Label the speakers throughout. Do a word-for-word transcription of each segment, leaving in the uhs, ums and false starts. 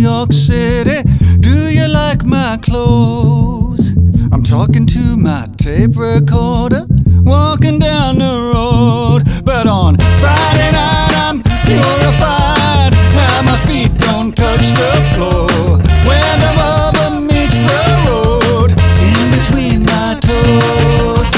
Speaker 1: York City. Do you like my clothes? I'm talking to my tape recorder, walking down the road. But on Friday night I'm purified. Now my feet don't touch the floor. Where the rubber meets the road, in between my toes.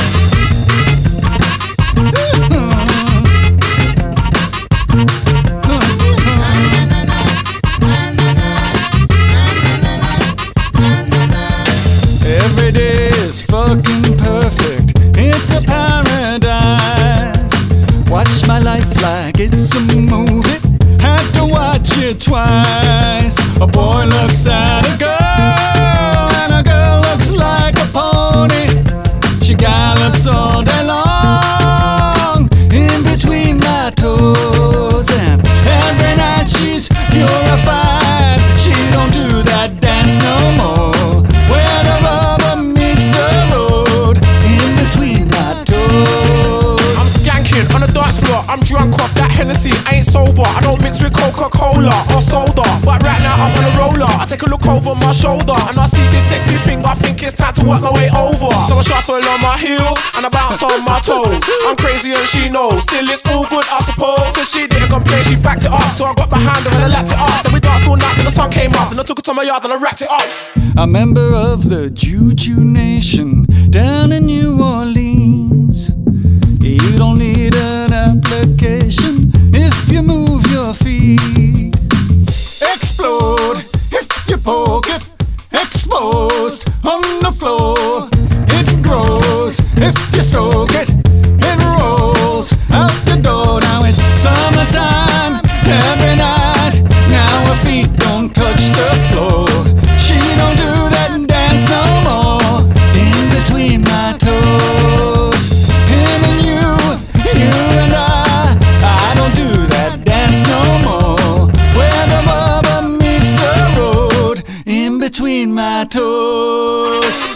Speaker 1: Every day is fucking perfect. It's a paradise. Watch my life like it's a movie. Had to watch it twice. A boy looks at a girl, and a girl looks like a pony. She gallops all day long, in between my toes. And every night she's purified. She don't do that dance no more. Where the rubber meets the road, in between my toes.
Speaker 2: I'm skanking on the dance floor. I'm drunk off that Hennessy, ain't sober. I don't mix with Coca-Cola or soda, but right now I'm on a roller. I take a look over my shoulder and I see this sexy thing. I think it's time to work my way over. So I shuffle on my heels and I bounce on my toes. I'm crazy and she knows. Still it's all good, I suppose. So she didn't complain, she backed it up. So I got behind her and I lapped it up. Then we danced all night till the sun came up. Then I took it to my yard and I wrapped it up.
Speaker 1: A member of the Juju Nation down in New Orleans. You don't need an application if you move your feet. Explode if you poke it. Exposed on the floor. It grows if you soak it. It rolls out the door. Now it's summertime every night. Now her feet don't touch the floor. She don't do that dance no more, in between my toes. Him and you, you and I, I don't do that dance no more. Where the rubber meets the road, in between my toes.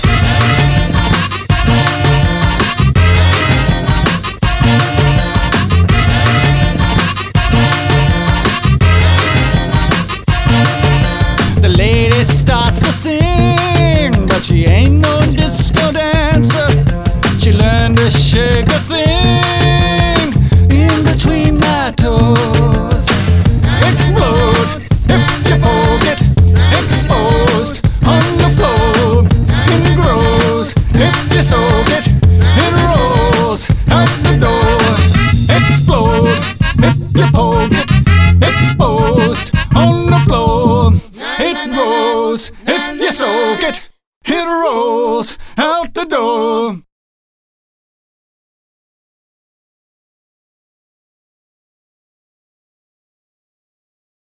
Speaker 1: The lady starts to sing, but she ain't no disco dancer. She learned to shake a thing, in between my toes. Explode if you poke it. Exposed on the floor. It grows if you soak it. It rolls out the door. Explode if you poke it. Exposed on the floor. It rolls if you soak it. It rolls out the door.